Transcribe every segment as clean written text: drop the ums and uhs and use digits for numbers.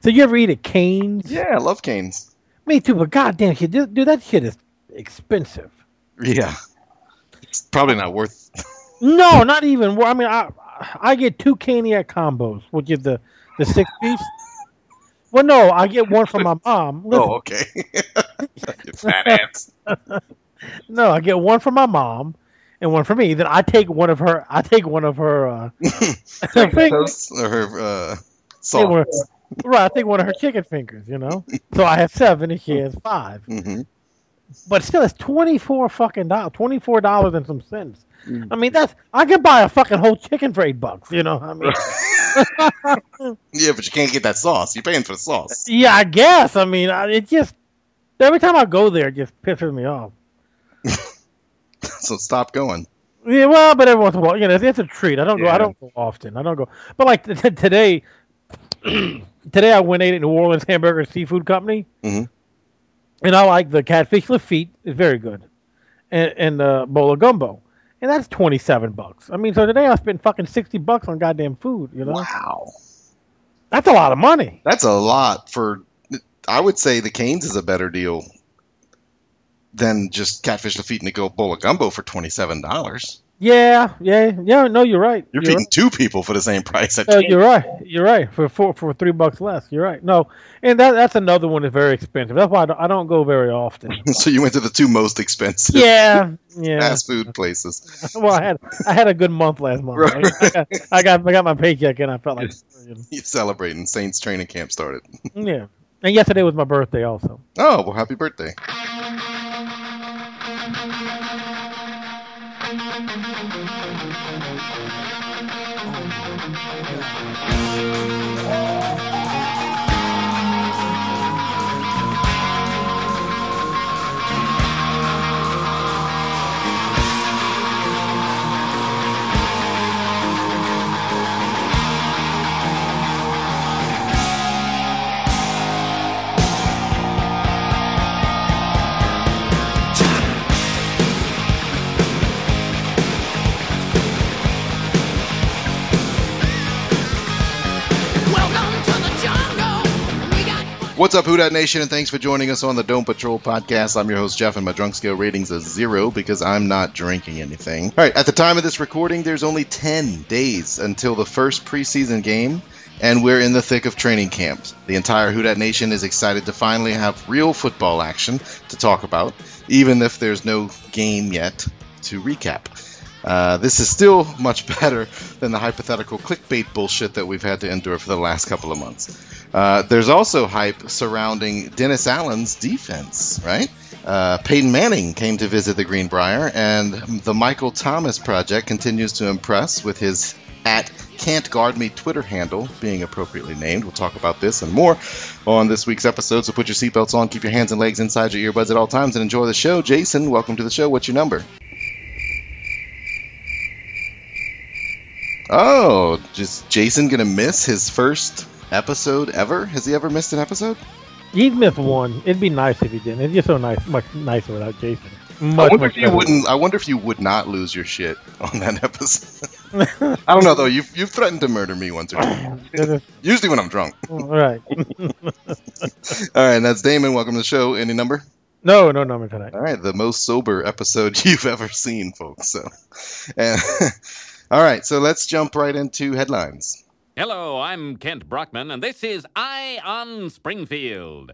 So you ever eat at Cane's? Yeah, I love Cane's. Me too, but goddamn, dude, that shit is expensive. Yeah, it's probably not worth. No, not even. I mean, I get 2 Caniac combos, which is the 6 piece. Well, no, I get one from my mom. Listen, Oh, okay. You fat ass. no, I get one from my mom and one for me. Then I take one of her. I take one of her. French Fingers. toast or her Yeah, sauce. right, I take one of her chicken fingers. So I have 7 and she has 5. Mm-hmm. But still, it's $24 $24 and some cents. Mm. I mean, I could buy a fucking whole chicken for $8. I mean, Yeah, but you can't get that sauce. You're paying for the sauce. yeah, I guess. I mean, it just every time I go there, it just pisses me off. So stop going. Yeah, well, but every once in a while, it's a treat. I don't go. Yeah. I don't go often. I don't go. But like today, today I went and ate at New Orleans Hamburger Seafood Company, Mhm. and I like the catfish Lafitte. It's very good, and the bowl of gumbo, and that's $27. I mean, so today I spent fucking $60 on goddamn food. Wow. That's a lot of money. That's a lot for. I would say the Cane's is a better deal than just catfish Lafitte and a bowl of gumbo for $27. Yeah. No, you're right. You're feeding 2 people for the same price. At You're right. You're right. For $3 less. You're right. No, and that's another one that's very expensive. That's why I don't go very often. So you went to the 2 most expensive Yeah. fast food places. Well, I had a good month last month. Right. I got my paycheck and I felt like You're celebrating. Saints training camp started. yeah. And yesterday was my birthday also. Oh, well, happy birthday. What's up, Who Dat Nation, and thanks for joining us on the Dome Patrol podcast. I'm your host, Jeff, and my drunk scale rating's a 0 because I'm not drinking anything. All right, at the time of this recording, there's only 10 days until the first preseason game, and we're in the thick of training camps. The entire Who Dat Nation is excited to finally have real football action to talk about, even if there's no game yet to recap. This is still much better than the hypothetical clickbait bullshit that we've had to endure for the last couple of months. There's also hype surrounding Dennis Allen's defense, right? Peyton Manning came to visit the Greenbrier, and the Michael Thomas Project continues to impress with his @Can'tGuardMe Twitter handle being appropriately named. We'll talk about this and more on this week's episode, so put your seatbelts on, keep your hands and legs inside your earbuds at all times, and enjoy the show. Jason, welcome to the show. What's your number? Oh, just Jason gonna miss his first episode ever? Has he ever missed an episode? He'd miss one. It'd be nice if he didn't. It's just so nice, much nicer without Jason. I wonder if you would not lose your shit on that episode. I don't know though. You've threatened to murder me once or twice. Usually when I'm drunk. All right. All right, that's Damon. Welcome to the show. Any number? No number tonight. All right, the most sober episode you've ever seen, folks. So, all right, so let's jump right into headlines. Hello, I'm Kent Brockman, and this is Eye on Springfield.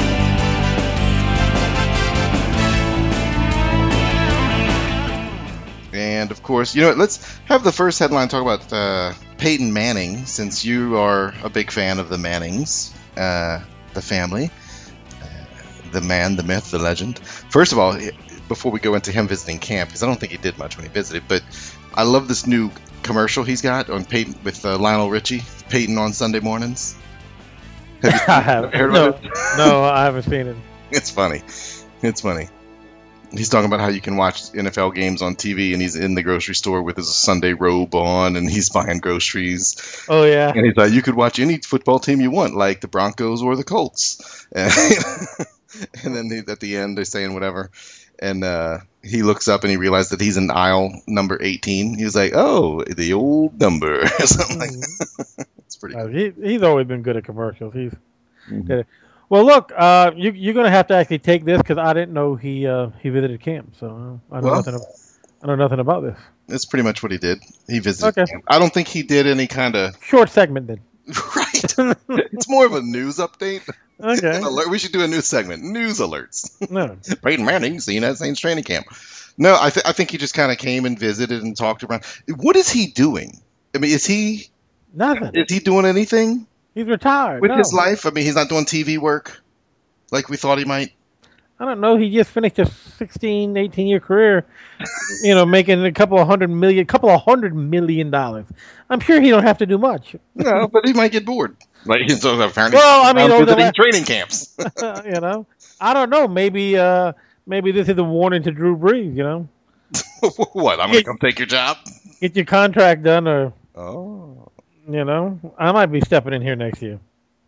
And, of course, you know what, let's have the first headline talk about Peyton Manning, since you are a big fan of the Mannings, the family, the man, the myth, the legend. First of all, before we go into him visiting camp, because I don't think he did much when he visited, but I love this new commercial he's got on Peyton with Lionel Richie, Peyton on Sunday mornings. Have you heard about it? No, I haven't seen it. It's funny. It's funny. He's talking about how you can watch NFL games on TV, and he's in the grocery store with his Sunday robe on, and he's buying groceries. Oh, yeah. And he's like, you could watch any football team you want, like the Broncos or the Colts. And then at the end, they're saying whatever. And he looks up and he realizes that he's in aisle number 18. He's like, oh, the old number. Or something like that. It's pretty cool. He's always been good at commercials. Mhm. Well, look, you're going to have to actually take this because I didn't know he visited camp, so I know Well, nothing. I know nothing about this. that's pretty much what he did. He visited Okay, camp. I don't think he did any kind of short segment then. right. It's more of a news update. An Okay, alert. We should do a news segment. News alerts. no, Peyton Manning seen at Saints training camp. No, I think he just kind of came and visited and talked around. What is he doing? I mean, is he nothing. doing anything He's retired. with No, his life? I mean, he's not doing TV work like we thought he might. I don't know. He just finished a 16, 18-year career, making couple of $100 million. I'm sure he don't have to do much. No, but he might get bored. Like he's apparently Well, I mean, over the visiting training camps. I don't know. Maybe this is a warning to Drew Brees. What? I'm gonna come take your job? Get your contract done, or Oh. I might be stepping in here next year.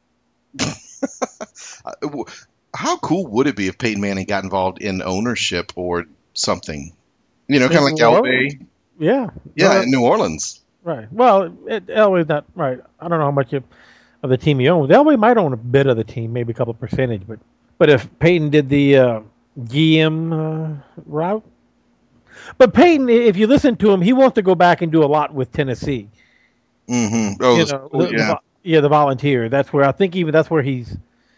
How cool would it be if Peyton Manning got involved in ownership or something? Kind of like New Orleans? Elway. Yeah. Yeah, No, in New Orleans. right. Well, Elway's not right. I don't know how much of the team he owns. Elway might own a bit of the team, maybe a couple percentage, but if Peyton did the GM route, but Peyton, if you listen to him, he wants to go back and do a lot with Tennessee. Mm-hmm. Oh, The Volunteer. That's where I think even that's where he's.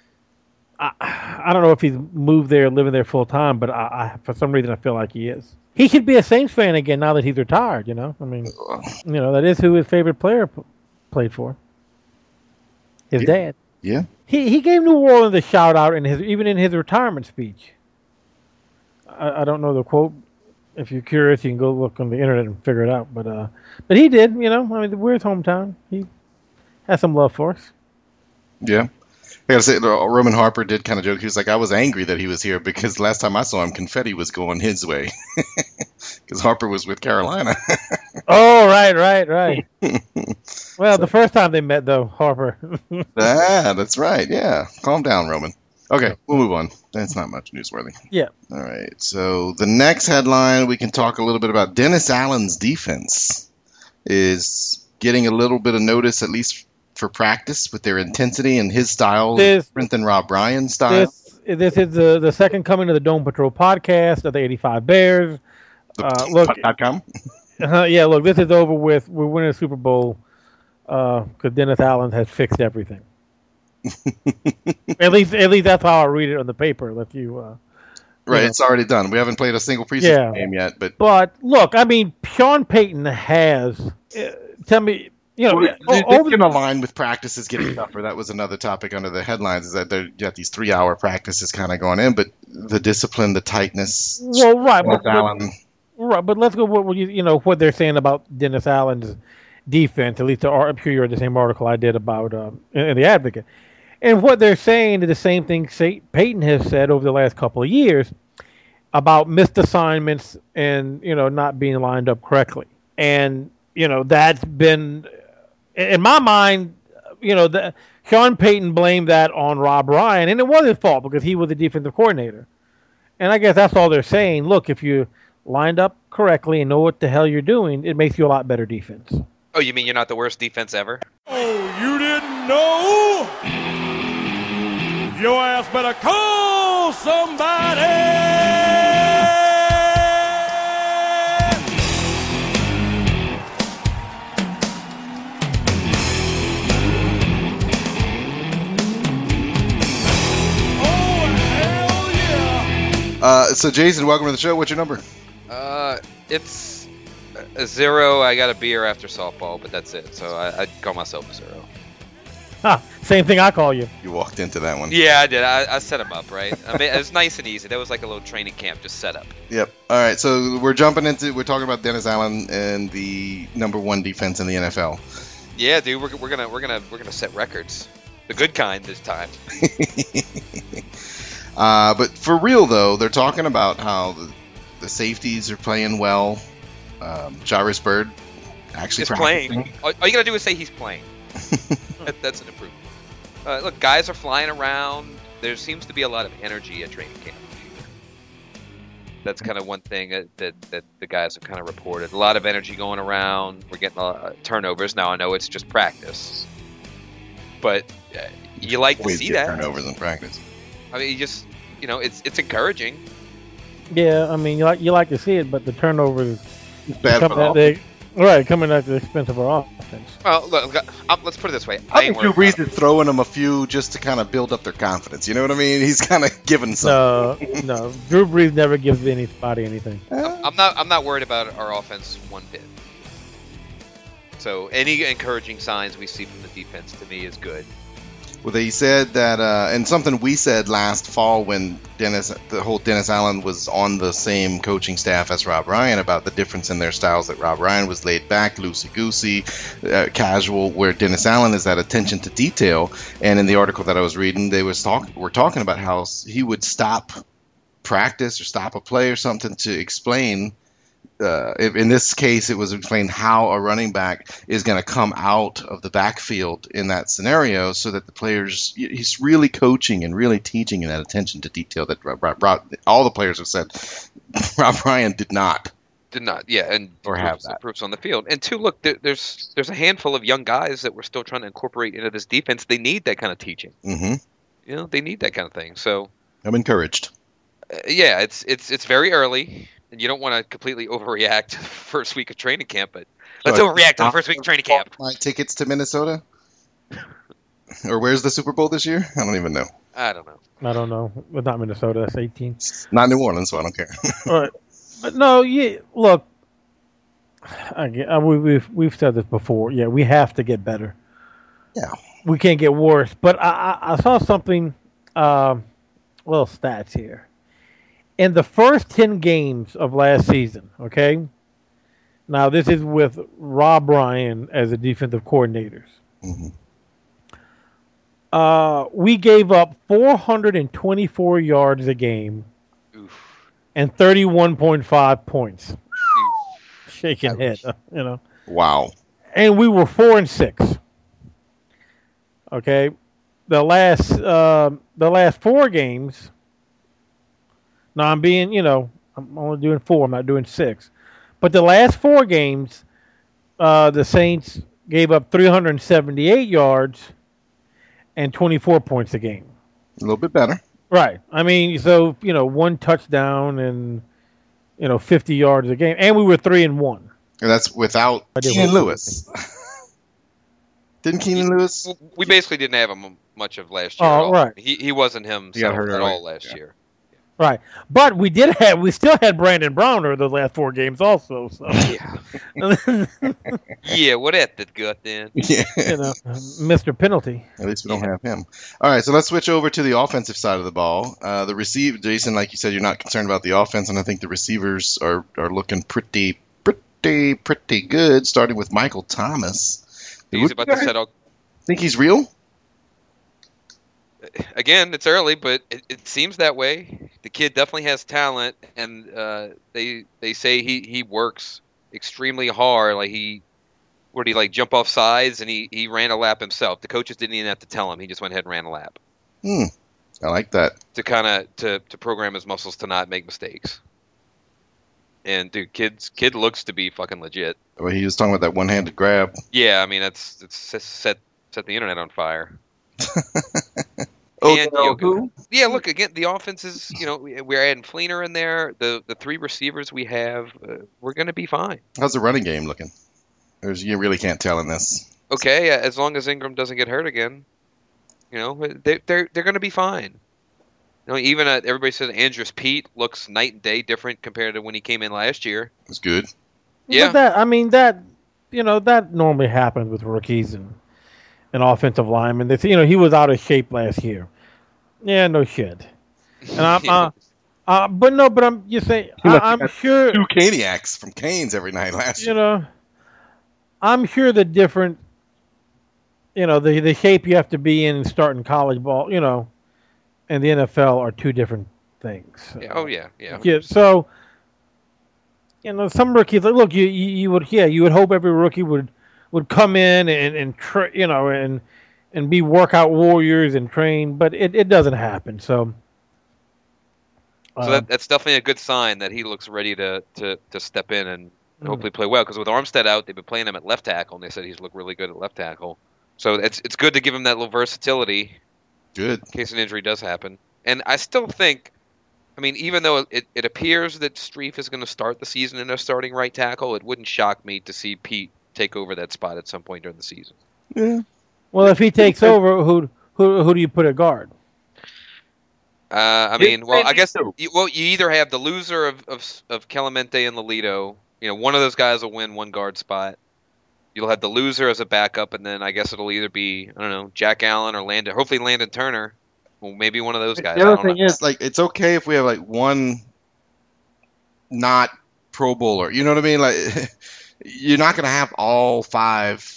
I don't know if he's moved there, living there full time, but I for some reason I feel like he is. He could be a Saints fan again now that he's retired. I mean, that is who his favorite player played for. His dad. Yeah. He gave New Orleans a shout out in his retirement speech. I don't know the quote. If you're curious, you can go look on the internet and figure it out. But he did. I mean, we're his hometown. He has some love for us. Yeah. I gotta say, Roman Harper did kind of joke. He was like, I was angry that he was here because last time I saw him, confetti was going his way. Because Harper was with Carolina. Oh, right. Well, the first time they met, though, Harper. That's right. Yeah. Calm down, Roman. Okay, we'll move on. That's not much newsworthy. Yeah. All right. So the next headline, we can talk a little bit about Dennis Allen's defense is getting a little bit of notice, at least for practice, with their intensity and his style is different than Rob Ryan's style. This is the second coming of the Dome Patrol podcast of the 85 Bears. Look.com. Yeah, look, this is over with. We're winning a Super Bowl because Dennis Allen has fixed everything. at least that's how I read it on the paper. If you right, it's already done. We haven't played a single preseason game yet, but look, I mean, Sean Payton has. Tell me. It's going to align with practices getting tougher. That was another topic under the headlines, is that they got these 3-hour practices kind of going in, but the discipline, the tightness. Well, right, but let's go what they're saying about Dennis Allen's defense. At least I'm sure you read the same article I did about in the Advocate, and what they're saying is the same thing Payton has said over the last couple of years about missed assignments and not being lined up correctly, and that's been. In my mind, Sean Payton blamed that on Rob Ryan, and it was his fault because he was the defensive coordinator. And I guess that's all they're saying. Look, if you lined up correctly and know what the hell you're doing, it makes you a lot better defense. Oh, you mean you're not the worst defense ever? Oh, you didn't know? Your ass better call somebody! So Jason, welcome to the show. What's your number? It's a 0. I got a beer after softball, but that's it. So I'd call myself a 0. Same thing I call you. You walked into that one. Yeah, I did. I set him up, right? I mean, it was nice and easy. That was like a little training camp, just set up. Yep. All right. So we're talking about Dennis Allen and the #1 defense in the NFL. Yeah, dude, we're gonna set records, the good kind this time. But for real though, they're talking about how the safeties are playing well. Jairus Byrd actually is playing. All you gotta do is say he's playing. That's an improvement. Look, guys are flying around. There seems to be a lot of energy at training camp. That's kind of one thing that the guys have kind of reported. A lot of energy going around. We're getting turnovers. Now I know it's just practice, but You like to Always see get that. turnovers in practice. I mean, you just, it's encouraging. Yeah, I mean, you like to see it, but the turnovers Bad for the coming at the expense of our offense. Well, look, let's put it this way. I think Drew Brees is throwing them a few just to kind of build up their confidence. You know what I mean? He's kind of giving some. No, Drew Brees never gives anybody anything. I'm not worried about our offense one bit. So any encouraging signs we see from the defense to me is good. Well, they said that, and something we said last fall when the whole Dennis Allen was on the same coaching staff as Rob Ryan about the difference in their styles. That Rob Ryan was laid back, loosey-goosey, casual, where Dennis Allen is that attention to detail. And in the article that I was reading, they were talking about how he would stop practice or stop a play or something to explain. In this case, it was explained how a running back is going to come out of the backfield in that scenario so that the players, he's really coaching and really teaching in that attention to detail that all the players have said Rob Ryan did not, yeah, and or have that. Proofs on the field. And two, look, there's a handful of young guys that we're still trying to incorporate into this defense. They need that kind of teaching. Mm-hmm. They need that kind of thing. So I'm encouraged. Yeah, it's very early. And you don't want to completely overreact to the first week of training camp, but let's overreact to the first week of training camp. My tickets to Minnesota? Or where's the Super Bowl this year? I don't even know. I don't know. But not Minnesota. That's 18. Not New Orleans, so I don't care. All right. But no, yeah, look, we've said this before. Yeah, we have to get better. Yeah. We can't get worse. But I saw something, little stats here. In the first 10 games of last season, okay? Now, this is with Rob Ryan as the defensive coordinators. Mm-hmm. We gave up 424 yards a game. Oof. And 31.5 points. Shaking head, Wow. And we were 4-6. Okay? The last 4 games. Now I'm only doing 4. I'm not doing 6. But the last 4 games, the Saints gave up 378 yards and 24 points a game. A little bit better. Right. I mean, so, 1 touchdown and, 50 yards a game. And we were 3-1. And that's without Keenan Lewis. Didn't Keenan Lewis? We basically didn't have him much of last year. Oh, right. He wasn't himself at all last year. Right, but we still had Brandon Browner the last 4 games also. So yeah, yeah. What at the gut then? Yeah, Mr. Penalty. At least we don't have him. All right, so let's switch over to the offensive side of the ball. The receiver, Jason, like you said, you're not concerned about the offense, and I think the receivers are looking pretty good. Starting with Michael Thomas. He's about to set up. Think he's real? Again, it's early, but it seems that way. The kid definitely has talent, and they say he works extremely hard. Like he jump off sides, and he ran a lap himself. The coaches didn't even have to tell him; he just went ahead and ran a lap. I like that. To kind of to program his muscles to not make mistakes. And dude, kid looks to be fucking legit. Well, he was talking about that one-handed grab. Yeah, I mean it's set the internet on fire. Who? Yeah, look, again, the offense is, we're adding Fleener in there. The 3 receivers we have, we're going to be fine. How's the running game looking? You really can't tell in this. Okay, as long as Ingram doesn't get hurt again, they're going to be fine. Even everybody says Andrews Pete looks night and day different compared to when he came in last year. It's good. Yeah. But that normally happens with rookies and offensive linemen. He was out of shape last year. Yeah, no shit. And but I'm just saying, I'm sure 2 Caniacs from Canes every night last year. I'm sure the different, the shape you have to be in starting college ball, and the NFL are 2 different things. Yeah. Oh yeah. Yeah. So, some rookies, look, you would hope every rookie would come in and be workout warriors and train, but it doesn't happen. So that's definitely a good sign that he looks ready to step in and hopefully play well. Because with Armstead out, they've been playing him at left tackle, and they said he's looked really good at left tackle. So it's good to give him that little versatility. Good. in case an injury does happen. And I still think, I mean, even though it appears that Streiff is going to start the season in a starting right tackle, it wouldn't shock me to see Pete take over that spot at some point during the season. Yeah. Well, if he takes over, who do you put at guard? I mean, well, I guess you either have the loser of Clemente and Lolito. You know, one of those guys will win one guard spot. You'll have the loser as a backup, and then I guess it'll either be, I don't know, Jack Allen or Landon. Hopefully Landon Turner. Well, maybe one of those guys. The other thing is, like, it's okay if we have like one not Pro Bowler. You know what I mean? Like, you're not going to have all 5.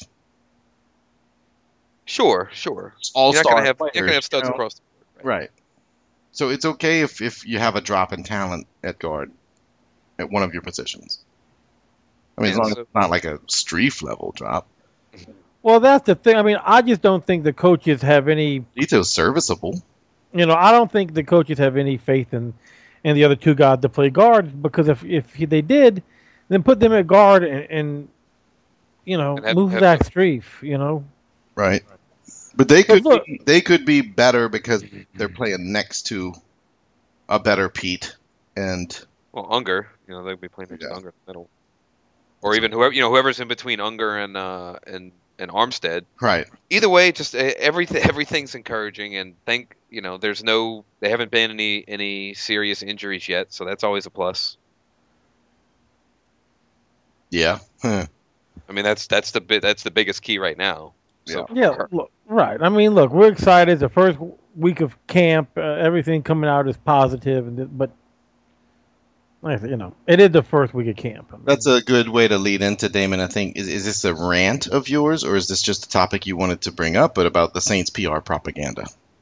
Sure. All-star You're not gonna have studs across the board. Right. So it's okay if you have a drop in talent at guard at one of your positions. I mean, as long as it's not like a Streiff level drop. Well, that's the thing. I mean, I just don't think the coaches have any. Lito's serviceable. You know, I don't think the coaches have any faith in the other 2 guys to play guard, because if they did, then put them at guard and you know, move Zach Streiff. You know. Right. But they could be better because they're playing next to a better Pete and Unger. You know, they'd be playing next to Unger in the middle, or even whoever's in between Unger and Armstead. Right. Either way, just everything's encouraging, and they haven't been any serious injuries yet, so that's always a plus. Yeah. I mean, that's the biggest key right now. So, look, right. I mean, look, we're excited. It's the first week of camp. Everything coming out is positive, but you know, it is the first week of camp. I mean, that's a good way to lead into, Damon. I think is this a rant of yours, or is this just a topic you wanted to bring up, but about the Saints PR propaganda?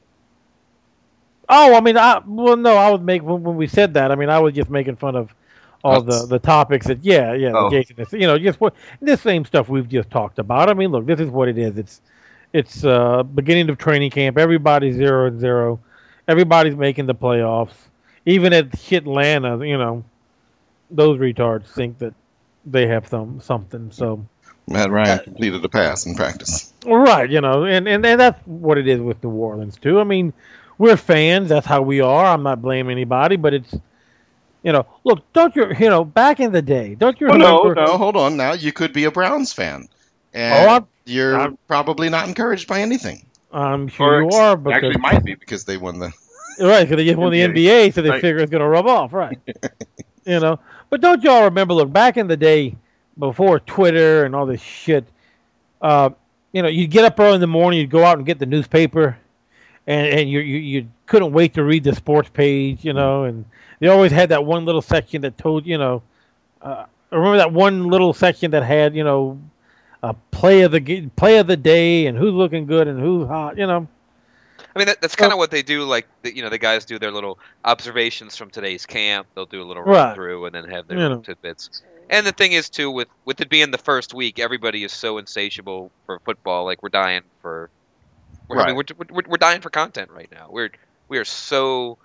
Oh, I mean, I was making when we said that. I mean, I was just making fun of all the topics that Jason, you know, just this same stuff we've just talked about. I mean, look, this is what it is. It's beginning of training camp. Everybody's 0-0. Everybody's making the playoffs. Even at Atlanta, you know, those retards think that they have something. So Matt Ryan completed a pass in practice. Right, you know, and that's what it is with New Orleans too. I mean, we're fans. That's how we are. I'm not blaming anybody, but it's, you know, look, back in the day, don't you remember? No, hold on. Now you could be a Browns fan, and you're probably not encouraged by anything. I'm sure you are, because actually might be because they won the right, because they just won the NBA, so they figure it's going to rub off, right? You know, but don't y'all remember? Look, back in the day, before Twitter and all this shit, you know, you'd get up early in the morning, you'd go out and get the newspaper, and you couldn't wait to read the sports page, you know, and they always had that one little section that told, you know, I remember that one little section that had, you know, a play of the day and who's looking good and who's hot, you know. I mean, that's kind of what they do. Like, you know, the guys do their little observations from today's camp. They'll do a little run through and then have their little tidbits. And the thing is, too, with it being the first week, everybody is so insatiable for football. Like, we're dying for. I mean, we're dying for content right now. We are so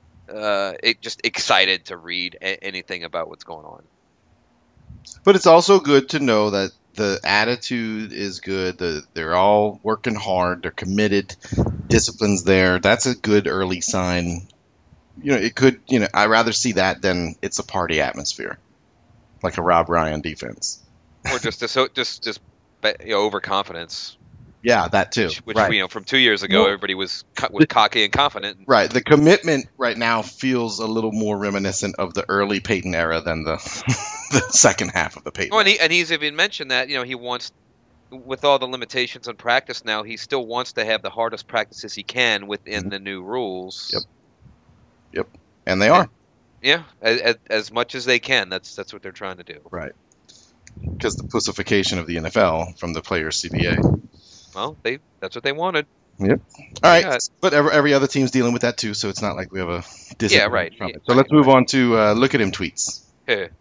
just excited to read anything about what's going on. But it's also good to know that the attitude is good. They're all working hard. They're committed. Discipline's there. That's a good early sign. You know, it could. You know, I'd rather see that than it's a party atmosphere, like a Rob Ryan defense, or just overconfidence. Yeah, that too. Which you know, from 2 years ago, everybody was cocky and confident. Right. The commitment right now feels a little more reminiscent of the early Peyton era than the second half of the Peyton. Oh, and he's even mentioned that, you know, he wants, with all the limitations on practice now, he still wants to have the hardest practices he can within the new rules. Yep. And they are. Yeah, as much as they can. That's what they're trying to do. Right. Because the pussification of the NFL from the players' CBA. Well, that's what they wanted. Yep. All right. But every other team's dealing with that too, so it's not like we have a disagreement from it. So let's move on to look at him tweets. Hey.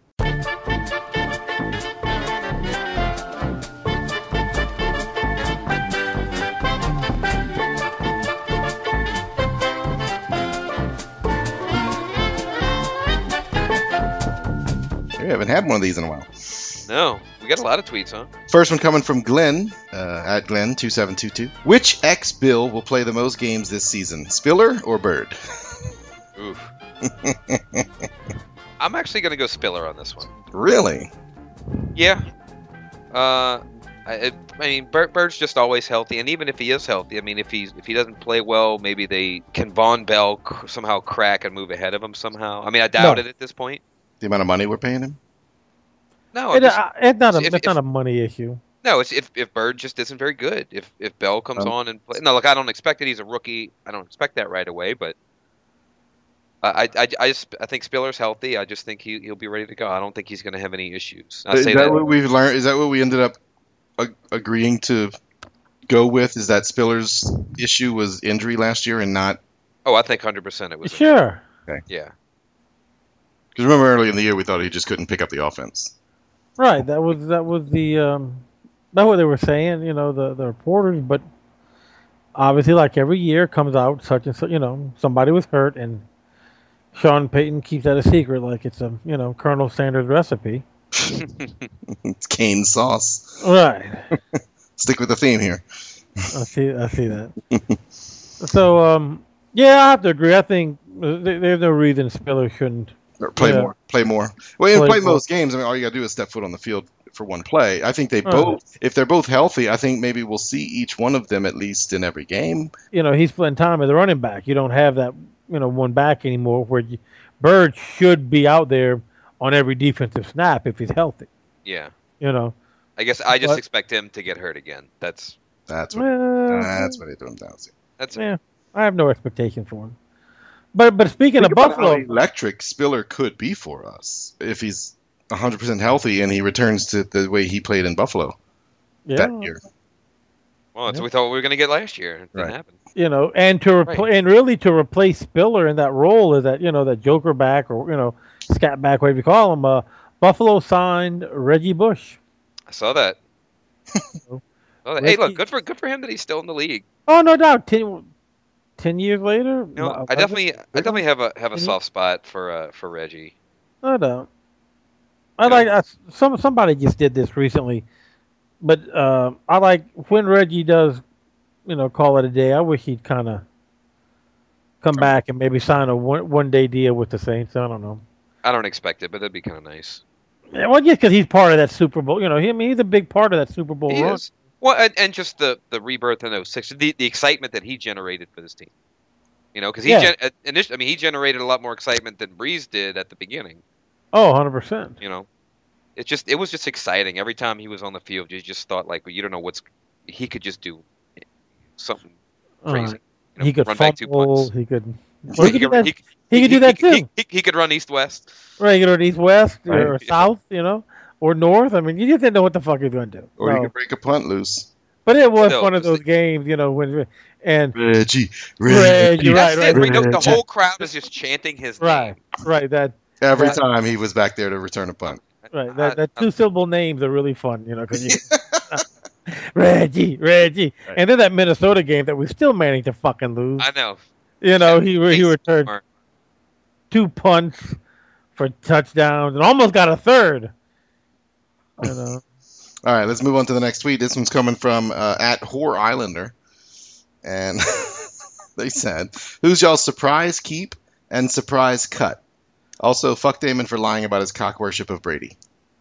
We haven't had one of these in a while. No, we got a lot of tweets, huh? First one coming from Glenn, at Glenn2722. Which ex-Bill will play the most games this season, Spiller or Bird? Oof. I'm actually going to go Spiller on this one. Really? Yeah. I mean, Bird's just always healthy, and even if he is healthy, I mean, if he doesn't play well, maybe they can Von Bell somehow crack and move ahead of him somehow. I mean, I doubt it at this point. The amount of money we're paying him? No, it's not a money issue. No, it's if Bird just isn't very good. If Bell comes on and play, no, look, I don't expect it. He's a rookie. I don't expect that right away, but I think Spiller's healthy. I just think he'll be ready to go. I don't think he's going to have any issues. Is that what we've learned? Is that what we ended up agreeing to go with? Is that Spiller's issue was injury last year and not? Oh, I think 100% it was. Sure. Okay. Yeah. Because remember early in the year we thought he just couldn't pick up the offense. Right. That was the that's what they were saying. You know, the reporters, but obviously, like every year, comes out such and such. You know, somebody was hurt, and Sean Payton keeps that a secret, like it's a Colonel Sanders recipe. It's cane sauce. Right. Stick with the theme here. I see that. So, yeah, I have to agree. I think there's no reason Spiller shouldn't play more. Well, play most games. I mean, all you got to do is step foot on the field for one play. I think they both, if they're both healthy, I think maybe we'll see each one of them at least in every game. He's splitting time as a running back. You don't have that, one back anymore where Bird should be out there on every defensive snap if he's healthy. Yeah. I guess I just expect him to get hurt again. That's what they do him down to. I have no expectation for him. But speaking of Buffalo, how electric Spiller could be for us if he's 100% healthy and he returns to the way he played in Buffalo that year. Well, that's what we thought we were going to get last year. It didn't happen. And to replace Spiller in that role is that that joker back or scat back, whatever you call him. Buffalo signed Reggie Bush. I saw that. Hey, look, good for him that he's still in the league. Oh, no doubt. 10 years later, I definitely have a soft spot for Reggie. No doubt. Somebody just did this recently, but I like when Reggie does, call it a day. I wish he'd kind of come back and maybe sign a one-day deal with the Saints. I don't know. I don't expect it, but that'd be kind of nice. Yeah, well, just because he's part of that Super Bowl. He's a big part of that Super Bowl run. Is. Well, and just the rebirth in 06, the excitement that he generated for this team. Because he generated a lot more excitement than Breeze did at the beginning. Oh, 100%. It was just exciting. Every time he was on the field, you just thought, like, you don't know he could just do something crazy. He could run fumble, back 2 punts. He could do that too. He could run east-west. Right, he could run east-west or south, or north. I mean, you just didn't know what the fuck he was going to do. Or he could break a punt loose. But it was one of those games, when Reggie, right. The whole crowd is just chanting his name. Right. Every time he was back there to return a punt. Right. That two-syllable names are really fun, because Reggie. Right. And then that Minnesota game that we still managed to fucking lose. I know. He returned 2 punts for touchdowns and almost got a third. All right, let's move on to the next tweet. This one's coming from at Whore Islander. And they said, who's y'all's surprise keep and surprise cut? Also, fuck Damon for lying about his cock worship of Brady.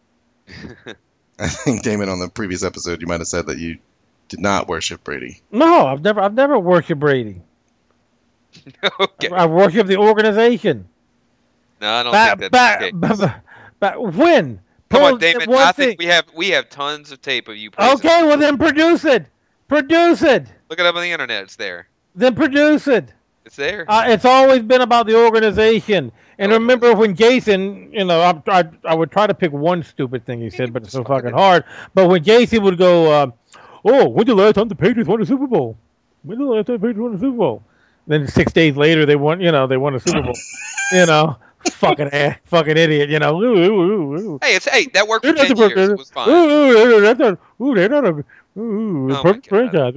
I think, Damon, on the previous episode, you might have said that you did not worship Brady. No, I've never worshipped Brady. Okay. I worship the organization. No, I don't think that's the case. But when? Come on, Damon. I think we have tons of tape of you. Okay, well then produce it. Produce it. Look it up on the internet. It's there. Then produce it. It's there. It's always been about the organization. And remember when Jason, I would try to pick one stupid thing he said, but it's so fucking hard. But when Jason would go, when's the last time the Patriots won a Super Bowl? When's the last time the Patriots won a Super Bowl? Then 6 days later they won a Super Bowl. Fucking idiot, Hey, that worked for 10 years. It was fine. They're not a perfect franchise.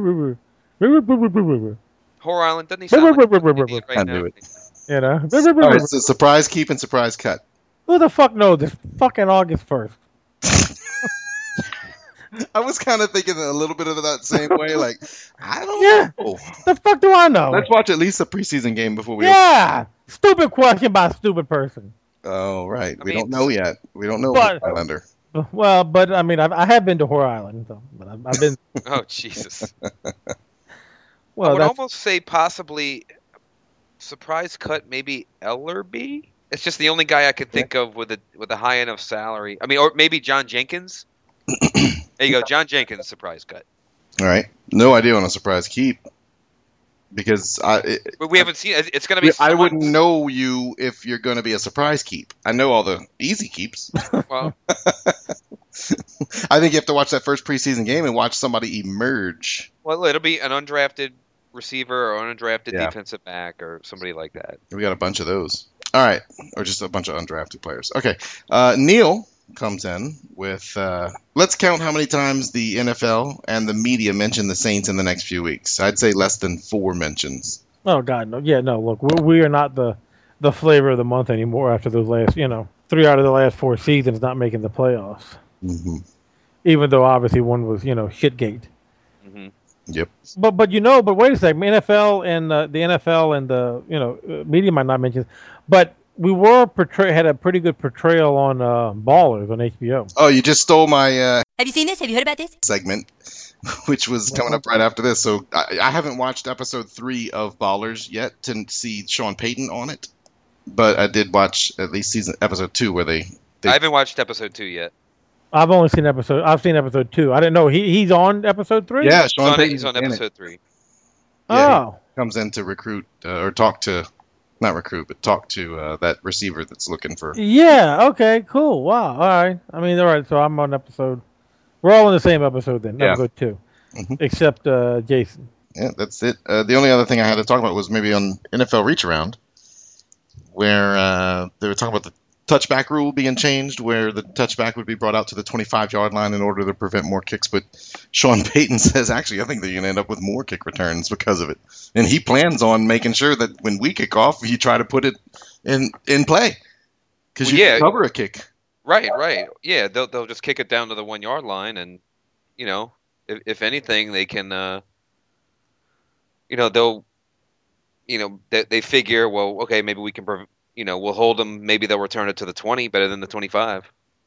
Whore Island, doesn't he sound like right now? All right, so surprise keep and surprise cut. Who the fuck knows? This fucking August 1st. I was kind of thinking a little bit of that same way. Like, I don't Yeah. know. The fuck do I know? Let's watch at least a preseason game before we. Yeah. Stupid question by a stupid person. Oh, right. I We mean, don't know yet. We don't know But- Highlander. Well, but I mean, I have been to Whore Island, so but I've been. Oh Jesus! I Well, would that's almost say possibly surprise cut, maybe Ellerby. It's just the only guy I could think of with a high enough salary. I mean, or maybe John Jenkins. There you go, John Jenkins surprise cut. All right. No idea on a surprise keep. Because But we haven't seen. It's going to be. I wouldn't know you if you're going to be a surprise keep. I know all the easy keeps. Well, I think you have to watch that first preseason game and watch somebody emerge. well, it'll be an undrafted receiver or undrafted Yeah. defensive back or somebody like that. We got a bunch of those. All right. Or just a bunch of undrafted players. Okay. Neil comes in with let's count how many times the NFL and the media mention the Saints in the next few weeks. I'd say less than 4 mentions. oh god, no, yeah, no. Look, we are not the flavor of the month anymore after those last, 3 out of the last 4 seasons not making the playoffs. Mm-hmm. Even though obviously one was, shitgate. Hmm. Yep. But wait a second, NFL and the NFL and the media might not mention, but we had a pretty good portrayal on Ballers on HBO. Oh, you just stole my Have you seen this? Have you heard about this? segment, which was coming up right after this. So I haven't watched episode 3 of Ballers yet to see Sean Payton on it, but I did watch at least episode 2 where they I haven't watched episode 2 yet. I've seen episode 2. I didn't know he's on episode 3. yeah, He's Sean on, Payton he's on episode 3. Oh, comes in to recruit or talk to, not recruit, but talk to that receiver that's looking for. yeah. Okay. Cool. Wow. All right. I mean, all right. So I'm on episode. We're all in the same episode then. Yeah. Episode 2, Mhm. except Jason. Yeah, that's it. The only other thing I had to talk about was maybe on NFL Reach Around, where they were talking about the touchback rule being changed, where the touchback would be brought out to the 25-yard line in order to prevent more kicks. But Sean Payton says, actually, I think they're going to end up with more kick returns because of it. And he plans on making sure that when we kick off, you try to put it in play. Because Well, you yeah. can cover a kick. Right. Yeah, they'll just kick it down to the 1 yard line, and if anything, they can, they'll, they figure, well, okay, maybe we can, we'll hold them. Maybe they'll return it to the 20 better than the 25.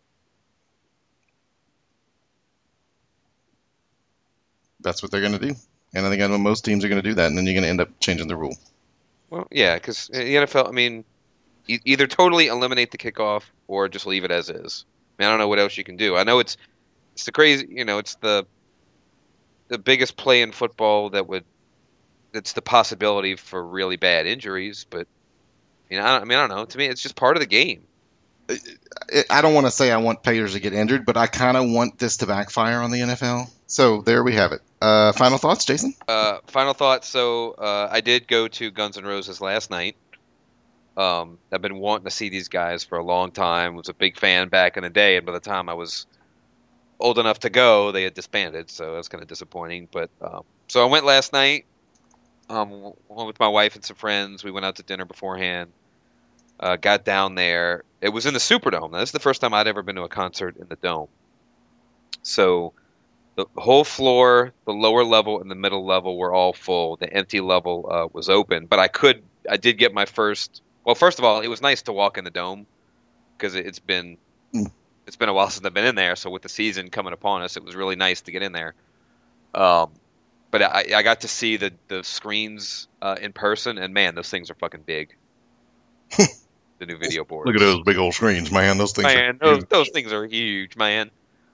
That's what they're going to do. And I think most teams are going to do that, and then you're going to end up changing the rule. Well, yeah, because the NFL, I mean, either totally eliminate the kickoff or just leave it as is. I mean, I don't know what else you can do. I know it's the crazy, it's the biggest play in football that's the possibility for really bad injuries, but I don't know. To me, it's just part of the game. I don't want to say I want players to get injured, but I kind of want this to backfire on the NFL. So there we have it. Final thoughts, Jason? Final thoughts. So I did go to Guns N' Roses last night. I've been wanting to see these guys for a long time. Was a big fan back in the day, and by the time I was old enough to go, they had disbanded. So that's kind of disappointing. But so I went last night. Went with my wife and some friends. We went out to dinner beforehand. Got down there. It was in the Superdome. Now, this is the first time I'd ever been to a concert in the Dome. So the whole floor, the lower level and the middle level were all full. The empty level was open. But I did get my first. Well, first of all, it was nice to walk in the Dome because it's been a while since I've been in there. So with the season coming upon us, it was really nice to get in there. But I got to see the screens in person, and man, those things are fucking big. The new video boards. Look at those big old screens, man. Those things Man, are those things are huge, man.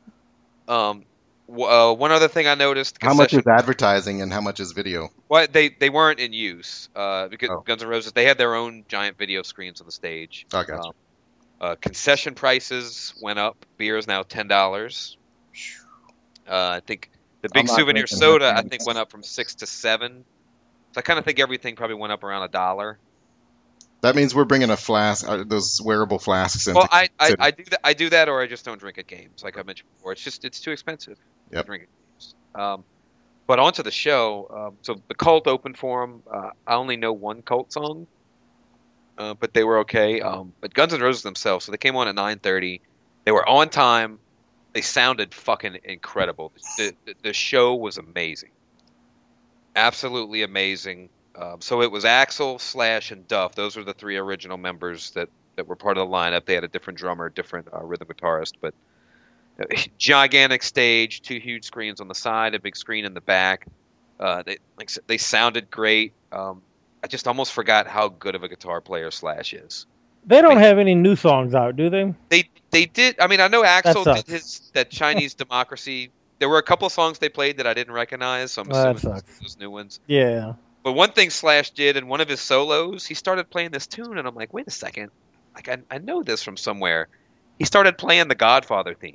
One other thing I noticed. How much is advertising and how much is video? Well, they weren't in use because Oh. Guns N' Roses, they had their own giant video screens on the stage. Oh, gotcha. Concession prices went up. Beer is now $10. I think the big I'm not souvenir drinking soda that. I think went up from $6 to $7. So I kind of think everything probably went up around $1. That means we're bringing a flask, those wearable flasks. Well, I do that, or I just don't drink at games, like I mentioned before. It's too expensive Yep. to drink at games. But onto the show. So the Cult opened for them. I only know one Cult song, but they were okay. But Guns N' Roses themselves, so they came on at 9:30. They were on time. They sounded fucking incredible. The show was amazing. Absolutely amazing. So it was Axl, Slash, and Duff. Those were the 3 original members that were part of the lineup. They had a different drummer, different rhythm guitarist, but gigantic stage, 2 huge screens on the side, a big screen in the back. They sounded great. I just almost forgot how good of a guitar player Slash is. They don't have any new songs out, do they? They did. I mean, I know Axl That did that Chinese Democracy. There were a couple of songs they played that I didn't recognize, so I'm assuming those new ones. Yeah. But one thing Slash did in one of his solos, he started playing this tune, and I'm like, wait a second. Like, I know this from somewhere. He started playing the Godfather theme.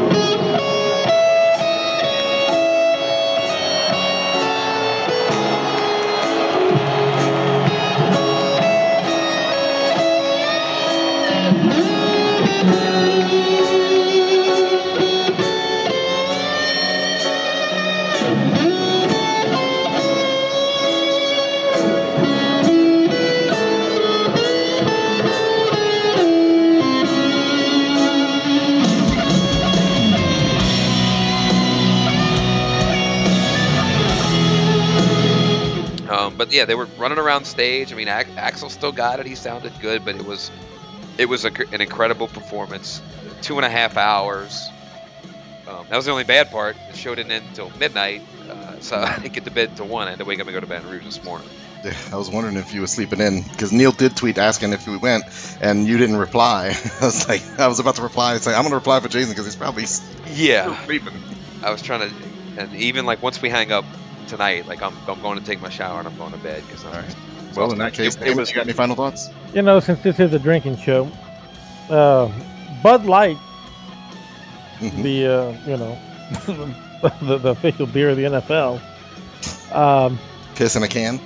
But yeah, they were running around stage. I mean, Axl still got it. He sounded good, but it was an incredible performance. 2.5 hours. That was the only bad part. The show didn't end until midnight, so I didn't get to bed until 1. I had to wake up and go to Baton Rouge this morning. Yeah, I was wondering if you were sleeping in, because Neil did tweet asking if we went, and you didn't reply. I was about to reply and say, I'm going to reply for Jason because he's probably still sleeping. I was trying to, and even like once we hang up tonight, like I'm going to take my shower and I'm going to bed. All right. Well, in that case, you got any final thoughts? You know, since this is a drinking show, Bud Light, the the official beer of the NFL. Piss in a can?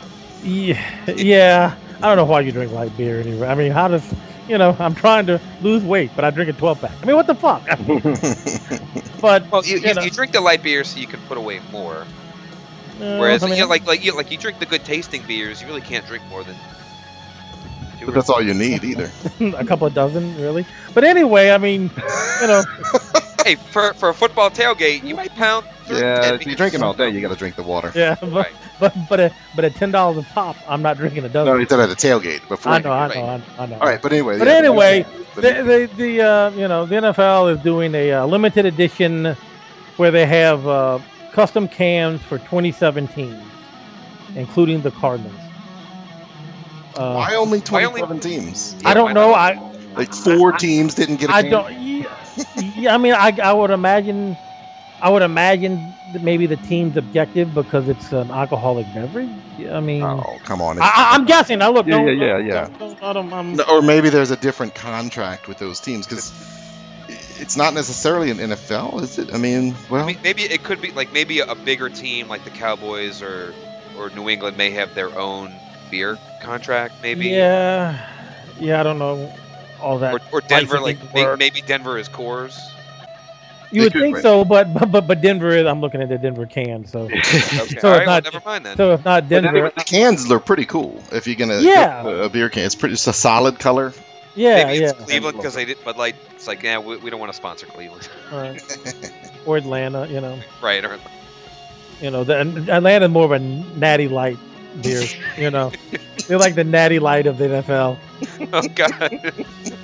Yeah. I don't know why you drink light beer anyway. I mean, how does, I'm trying to lose weight, but I drink a 12-pack. I mean, what the fuck? But well, you drink the light beer so you can put away more. Whereas, you drink the good tasting beers, you really can't drink more than 2. But that's all you need, either. A couple of dozen, really. But anyway, I mean, Hey, for a football tailgate, you might pound. Yeah, if you're drinking all day, you got to drink the water. Yeah, but at $10 a pop, I'm not drinking a dozen. No, he said at a tailgate. Before I know. All right, but anyway. But anyway, the NFL is doing a limited edition where they have custom cans for 2017, including the Cardinals. Why only 27 teams? I don't know. Like 4 teams didn't get a can? I mean, I would imagine that maybe the team's objective because it's an alcoholic beverage. I mean, oh, come on! I'm guessing. Now look, yeah. Or maybe there's a different contract with those teams because it's not necessarily an NFL, is it? I mean, well, maybe it could be like maybe a bigger team like the Cowboys or New England may have their own beer contract. Maybe. Yeah, I don't know all that. Or Denver, maybe Denver is Coors. You would think so, but Denver is. I'm looking at the Denver can, so. Okay. So all it's right, not. never mind then. So if not Denver, the cans are pretty cool. If you're gonna get a beer can, it's a solid color. Yeah, maybe it's Cleveland because they did Bud Light. It's like, yeah, we don't want to sponsor Cleveland. Or Atlanta, Right. Or, Atlanta's more of a natty light beer. They're like the natty light of the NFL. Oh God.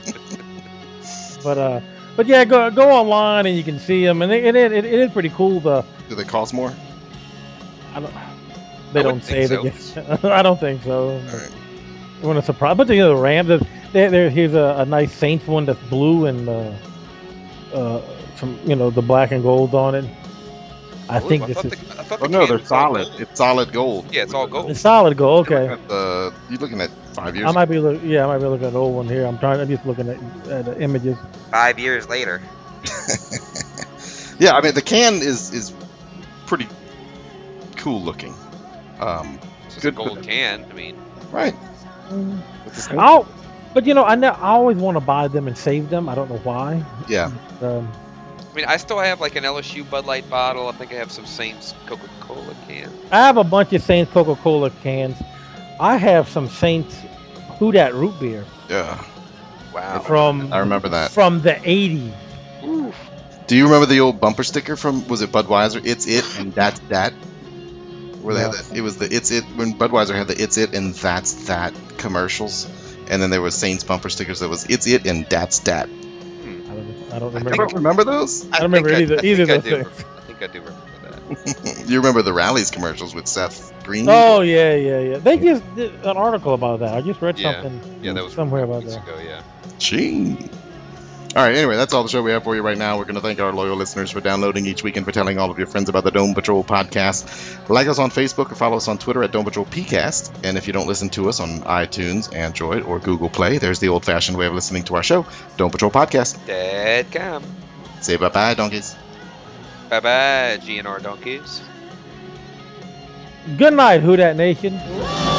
But yeah, go online and you can see them, and it is pretty cool. Do they cost more? They don't say that. I don't think so. All right. You want to surprise? But the Rams. Here's a nice Saints one that's blue and some the black and gold on it. I think this is. No, they're solid. It's solid gold. Yeah, it's all gold. It's solid gold. Okay. You're looking at 5 years. I might be looking at an old one here. I'm just looking at the images. 5 years later. Yeah, I mean the can is pretty cool looking. It's a gold can. I mean, right. But I always want to buy them and save them. I don't know why. Yeah. I mean, I still have like an LSU Bud Light bottle. I think I have some Saints Coca-Cola cans. I have a bunch of Saints Coca-Cola cans. I have some Saints Who Dat root beer. Yeah. Wow. I remember that. From the 80s. Oof. Do you remember the old bumper sticker from, was it Budweiser? It's it and that's that. Where they had it was the It's It when Budweiser had the It's It and That's That commercials, and then there was Saints bumper stickers that was It's It and That's That. I don't remember. You don't remember those? I don't remember either of those things. I think I do remember that. You remember the Rallies commercials with Seth Green? Oh yeah. They just did an article about that. I just read something Yeah, that was somewhere from a about couple that. weeks ago, yeah. Gee. All right, anyway, that's all the show we have for you right now. We're going to thank our loyal listeners for downloading each week and for telling all of your friends about the Dome Patrol podcast. Like us on Facebook or follow us on Twitter at Dome Patrol PCast. And if you don't listen to us on iTunes, Android, or Google Play, there's the old-fashioned way of listening to our show, Dome Patrol Podcast. Dead cam. Say bye-bye, donkeys. Bye-bye, GNR donkeys. Good night, Who Dat Nation.